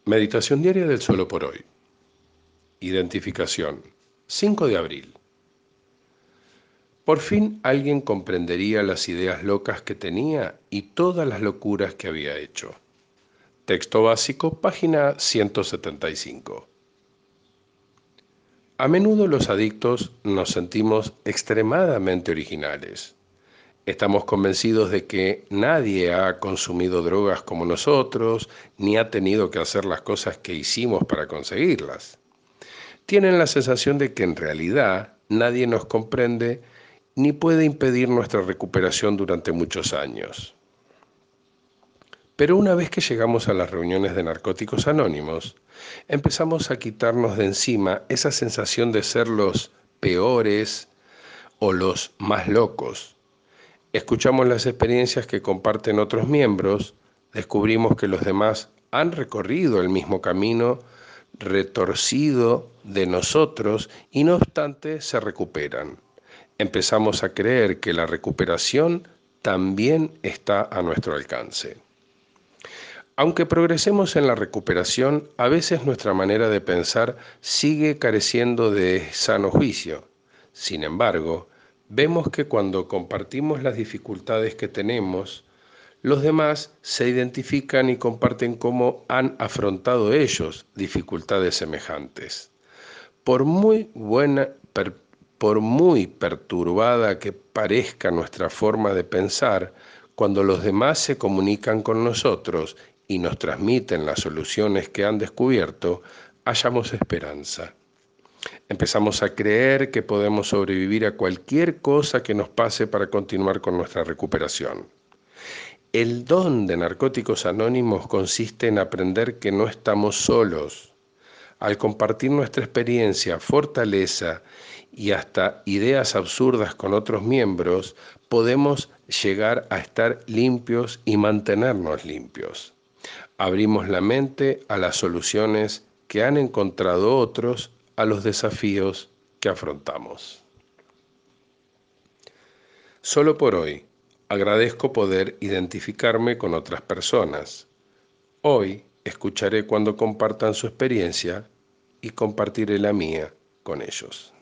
Meditación diaria del solo por hoy. Identificación. 5 de abril. Por fin alguien comprendería las ideas locas que tenía y todas las locuras que había hecho. Texto básico, página 175. A menudo los adictos nos sentimos extremadamente originales. Estamos convencidos de que nadie ha consumido drogas como nosotros, ni ha tenido que hacer las cosas que hicimos para conseguirlas. Tienen la sensación de que en realidad nadie nos comprende ni puede impedir nuestra recuperación durante muchos años. Pero una vez que llegamos a las reuniones de Narcóticos Anónimos, empezamos a quitarnos de encima esa sensación de ser los peores o los más locos. Escuchamos las experiencias que comparten otros miembros, descubrimos que los demás han recorrido el mismo camino retorcido de nosotros y no obstante se recuperan. Empezamos a creer que la recuperación también está a nuestro alcance. Aunque progresemos en la recuperación, a veces nuestra manera de pensar sigue careciendo de sano juicio. Sin embargo, vemos que cuando compartimos las dificultades que tenemos, los demás se identifican y comparten cómo han afrontado ellos dificultades semejantes. Por muy por muy perturbada que parezca nuestra forma de pensar, cuando los demás se comunican con nosotros y nos transmiten las soluciones que han descubierto, hallamos esperanza. Empezamos a creer que podemos sobrevivir a cualquier cosa que nos pase para continuar con nuestra recuperación. El don de Narcóticos Anónimos consiste en aprender que no estamos solos. Al compartir nuestra experiencia, fortaleza y hasta ideas absurdas con otros miembros, podemos llegar a estar limpios y mantenernos limpios. Abrimos la mente a las soluciones que han encontrado otros a los desafíos que afrontamos. Solo por hoy, agradezco poder identificarme con otras personas. Hoy escucharé cuando compartan su experiencia y compartiré la mía con ellos.